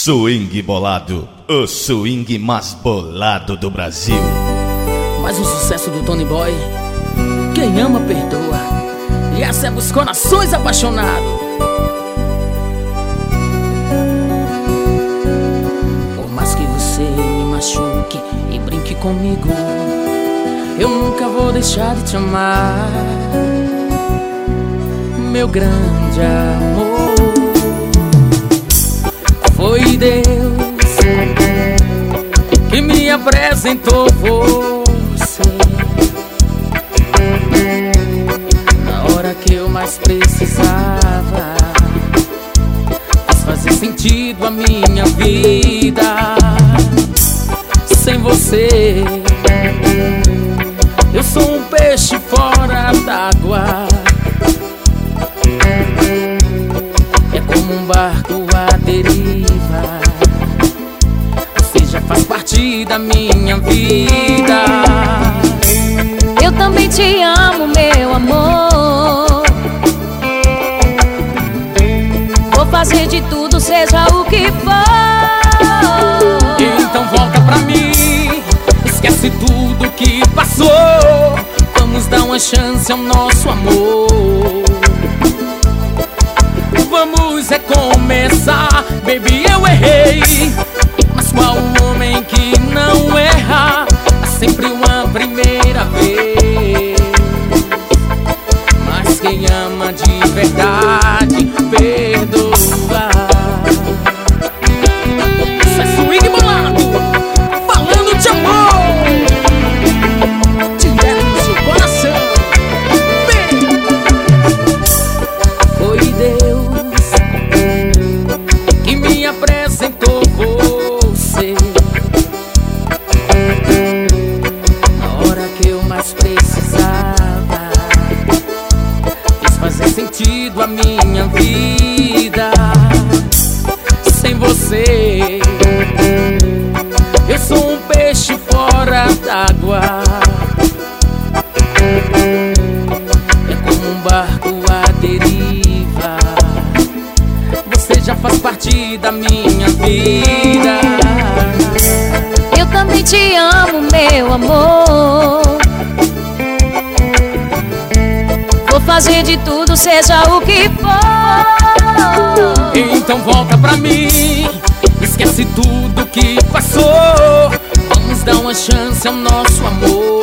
Swing bolado, o swing mais bolado do Brasil. Mais um sucesso do Tony Boy. Quem ama perdoa, e essa é pros corações apaixonados. Por mais que você me machuque e brinque comigo, eu nunca vou deixar de te amar, meu grande amor. Foi Deus que me apresentou você na hora que eu mais precisava. Faz fazer sentido a minha vida. Sem você eu sou um peixe fora d'água. É como um barco à deriva. Você já faz parte da minha vida. Eu também te amo, meu amor. Vou fazer de tudo, seja o que for. Então volta pra mim, esquece tudo que passou. Vamos dar uma chance ao nosso amor. Vamos recomeçar, baby, eu errei, mas qual homem que não erra? Há sempre uma primeira vez. Mas quem ama de verdade perdoa. Isso é swing bolado, falando de amor, direto no seu coração. Foi Deus que me apresentou você na hora que eu mais precisava. Fez fazer sentido a minha vida. Sem você eu sou um peixe fora d'água. É como um barco à deriva. Você já faz parte da minha vida. Eu também te amo, meu amor. Vou fazer de tudo, seja o que for. Então volta pra mim, esquece tudo que passou. Vamos dar uma chance ao nosso amor.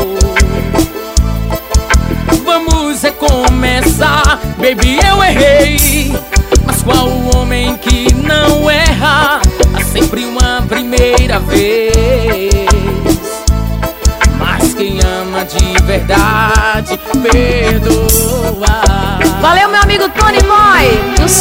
Vamos recomeçar, baby, eu errei, mas qual homem que não erra? Há sempre uma primeira vez. Mas quem ama de verdade perdoa. Valeu, meu amigo Tony Boy, do